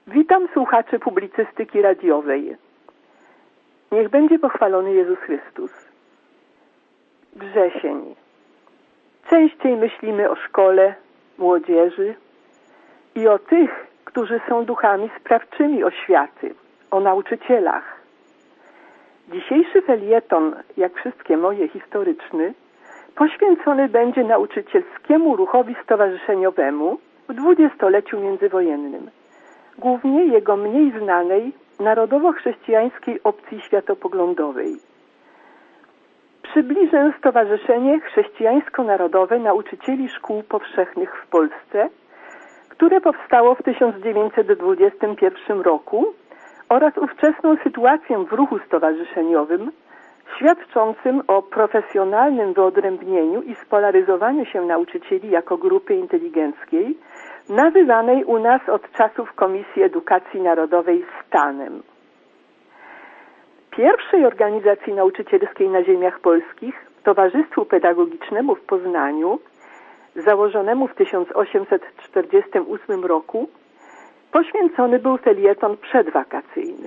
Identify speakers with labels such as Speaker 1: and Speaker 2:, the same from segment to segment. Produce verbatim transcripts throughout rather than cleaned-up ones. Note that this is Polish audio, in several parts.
Speaker 1: Witam słuchaczy publicystyki radiowej. Niech będzie pochwalony Jezus Chrystus. Wrzesień. Częściej myślimy o szkole, młodzieży i o tych, którzy są duchami sprawczymi oświaty, o nauczycielach. Dzisiejszy felieton, jak wszystkie moje historyczny, poświęcony będzie nauczycielskiemu ruchowi stowarzyszeniowemu w dwudziestoleciu międzywojennym, głównie jego mniej znanej narodowo-chrześcijańskiej opcji światopoglądowej. Przybliżę Stowarzyszenie Chrześcijańsko-Narodowe Nauczycieli Szkół Powszechnych w Polsce, które powstało w tysiąc dziewięćset dwudziestym pierwszym roku, oraz ówczesną sytuację w ruchu stowarzyszeniowym, świadczącym o profesjonalnym wyodrębnieniu i spolaryzowaniu się nauczycieli jako grupy inteligenckiej, nazywanej u nas od czasów Komisji Edukacji Narodowej stanem. Pierwszej organizacji nauczycielskiej na ziemiach polskich, Towarzystwu Pedagogicznemu w Poznaniu, założonemu w tysiąc osiemset czterdziestym ósmym roku, poświęcony był felieton przedwakacyjny.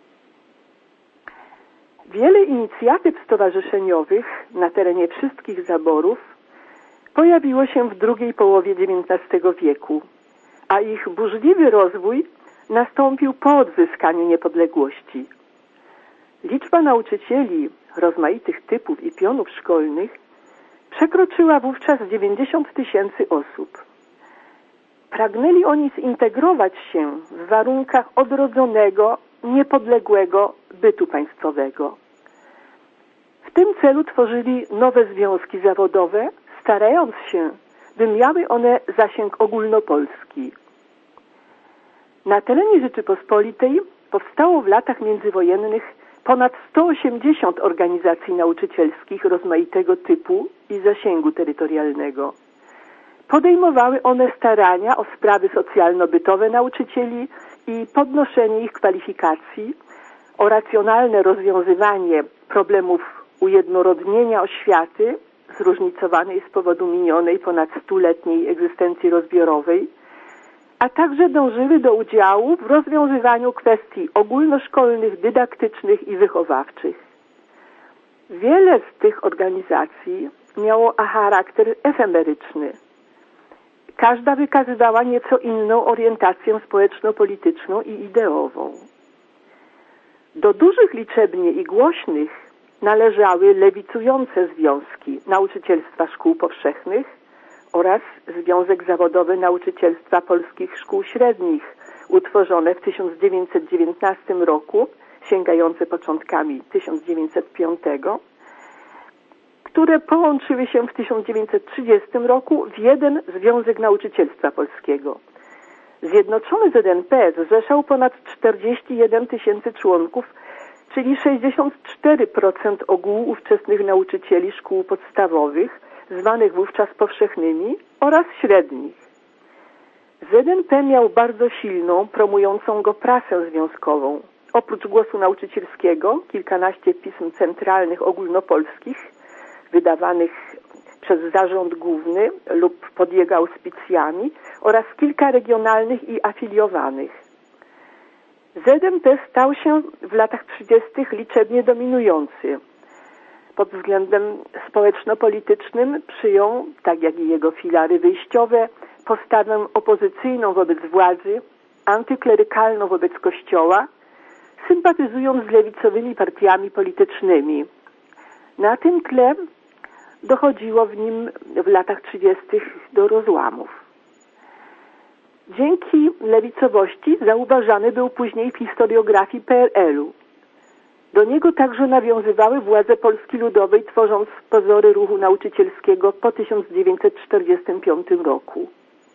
Speaker 1: Wiele inicjatyw stowarzyszeniowych na terenie wszystkich zaborów pojawiło się w drugiej połowie dziewiętnastego wieku, a ich burzliwy rozwój nastąpił po odzyskaniu niepodległości. Liczba nauczycieli rozmaitych typów i pionów szkolnych przekroczyła wówczas dziewięćdziesiąt tysięcy osób. Pragnęli oni zintegrować się w warunkach odrodzonego, niepodległego bytu państwowego. W tym celu tworzyli nowe związki zawodowe, starając się, by miały one zasięg ogólnopolski. Na terenie Rzeczypospolitej powstało w latach międzywojennych ponad sto osiemdziesiąt organizacji nauczycielskich rozmaitego typu i zasięgu terytorialnego. Podejmowały one starania o sprawy socjalno-bytowe nauczycieli i podnoszenie ich kwalifikacji, o racjonalne rozwiązywanie problemów ujednorodnienia oświaty, zróżnicowanej z powodu minionej ponad stuletniej egzystencji rozbiorowej, a także dążyły do udziału w rozwiązywaniu kwestii ogólnoszkolnych, dydaktycznych i wychowawczych. Wiele z tych organizacji miało charakter efemeryczny. Każda wykazywała nieco inną orientację społeczno-polityczną i ideową. Do dużych liczebnie i głośnych należały lewicujące związki Nauczycielstwa Szkół Powszechnych oraz Związek Zawodowy Nauczycielstwa Polskich Szkół Średnich, utworzone w tysiąc dziewięćset dziewiętnastym roku, sięgające początkami tysiąc dziewięćset piątego, które połączyły się w tysiąc dziewięćset trzydziestym roku w jeden Związek Nauczycielstwa Polskiego. Zjednoczony Z N P zrzeszał ponad czterdzieści jeden tysięcy członków, czyli sześćdziesiąt cztery procent ogółu ówczesnych nauczycieli szkół podstawowych, zwanych wówczas powszechnymi, oraz średnich. Z N P miał bardzo silną, promującą go prasę związkową. Oprócz Głosu Nauczycielskiego, kilkanaście pism centralnych ogólnopolskich, wydawanych przez Zarząd Główny lub pod jego auspicjami, oraz kilka regionalnych i afiliowanych. Z N P stał się w latach trzydziestych liczebnie dominujący. Pod względem społeczno-politycznym przyjął, tak jak i jego filary wyjściowe, postawę opozycyjną wobec władzy, antyklerykalną wobec Kościoła, sympatyzując z lewicowymi partiami politycznymi. Na tym tle dochodziło w nim w latach trzydziestych do rozłamów. Dzięki lewicowości zauważany był później w historiografii P R L-u. Do niego także nawiązywały władze Polski Ludowej, tworząc pozory ruchu nauczycielskiego po tysiąc dziewięćset czterdziestym piątym roku.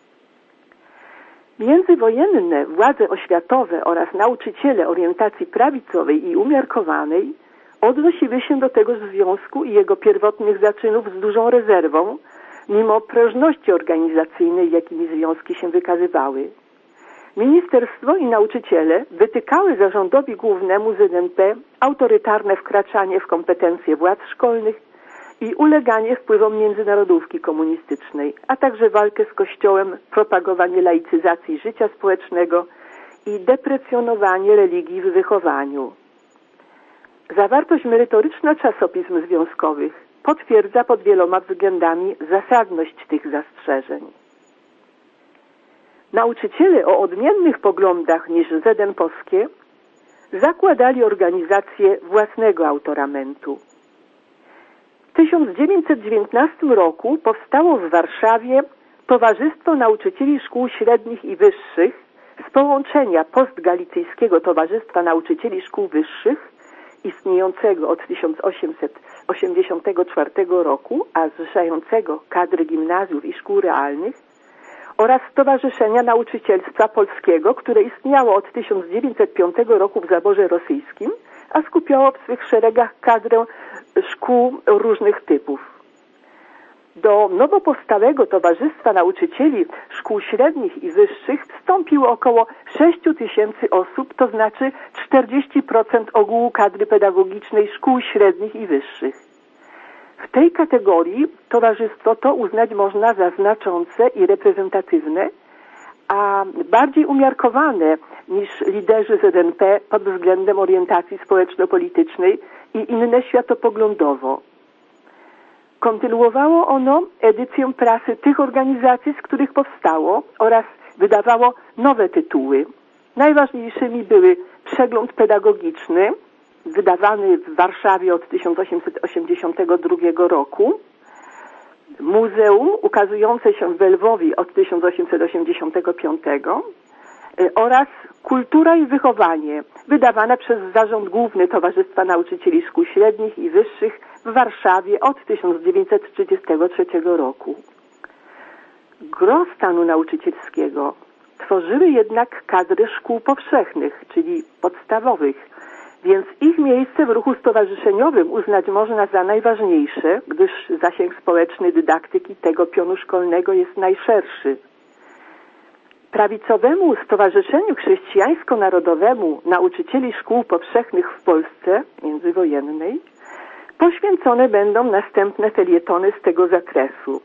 Speaker 1: Międzywojenne władze oświatowe oraz nauczyciele orientacji prawicowej i umiarkowanej odnosiły się do tegoż związku i jego pierwotnych zaczynów z dużą rezerwą, mimo prężności organizacyjnej, jakimi związki się wykazywały. Ministerstwo i nauczyciele wytykały zarządowi głównemu Z N P autorytarne wkraczanie w kompetencje władz szkolnych i uleganie wpływom międzynarodówki komunistycznej, a także walkę z Kościołem, propagowanie laicyzacji życia społecznego i deprecjonowanie religii w wychowaniu. Zawartość merytoryczna czasopism związkowych potwierdza pod wieloma względami zasadność tych zastrzeżeń. Nauczyciele o odmiennych poglądach niż zedenpowskie zakładali organizację własnego autoramentu. W tysiąc dziewięćset dziewiętnastym roku powstało w Warszawie Towarzystwo Nauczycieli Szkół Średnich i Wyższych z połączenia Postgalicyjskiego Towarzystwa Nauczycieli Szkół Wyższych, istniejącego od tysiąc osiemset osiemdziesiątego czwartego roku, a zrzeszającego kadry gimnazjów i szkół realnych, oraz Stowarzyszenia Nauczycielstwa Polskiego, które istniało od tysiąc dziewięćset piątego roku w zaborze rosyjskim, a skupiało w swych szeregach kadrę szkół różnych typów. Do nowo powstałego Towarzystwa Nauczycieli Szkół Średnich i Wyższych wstąpiło około sześć tysięcy osób, to znaczy czterdzieści procent ogółu kadry pedagogicznej szkół średnich i wyższych. W tej kategorii towarzystwo to uznać można za znaczące i reprezentatywne, a bardziej umiarkowane niż liderzy Z N P pod względem orientacji społeczno-politycznej i inne światopoglądowo. Kontynuowało ono edycję prasy tych organizacji, z których powstało, oraz wydawało nowe tytuły. Najważniejszymi były Przegląd Pedagogiczny, wydawany w Warszawie od tysiąc osiemset osiemdziesiątego drugiego roku, Muzeum ukazujące się w Lwowie od tysiąc osiemset osiemdziesiątego piątego oraz Kultura i Wychowanie, wydawana przez Zarząd Główny Towarzystwa Nauczycieli Szkół Średnich i Wyższych w Warszawie od tysiąc dziewięćset trzydziestego trzeciego roku. Gro stanu nauczycielskiego tworzyły jednak kadry szkół powszechnych, czyli podstawowych, więc ich miejsce w ruchu stowarzyszeniowym uznać można za najważniejsze, gdyż zasięg społeczny dydaktyki tego pionu szkolnego jest najszerszy. Prawicowemu Stowarzyszeniu Chrześcijańsko-Narodowemu Nauczycieli Szkół Powszechnych w Polsce międzywojennej poświęcone będą następne felietony z tego zakresu.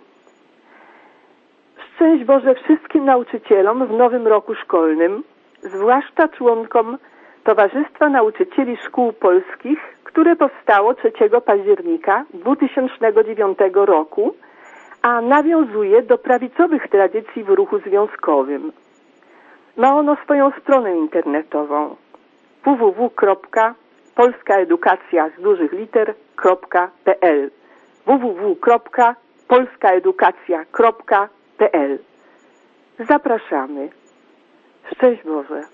Speaker 1: Szczęść Boże wszystkim nauczycielom w nowym roku szkolnym, zwłaszcza członkom Towarzystwa Nauczycieli Szkół Polskich, które powstało trzeciego października dwutysięcznego dziewiątego roku, a nawiązuje do prawicowych tradycji w ruchu związkowym. Ma ono swoją stronę internetową w w w kropka polska edukacja z dużych liter kropka p l w w w kropka polska edukacja kropka p l. Zapraszamy. Szczęść Boże.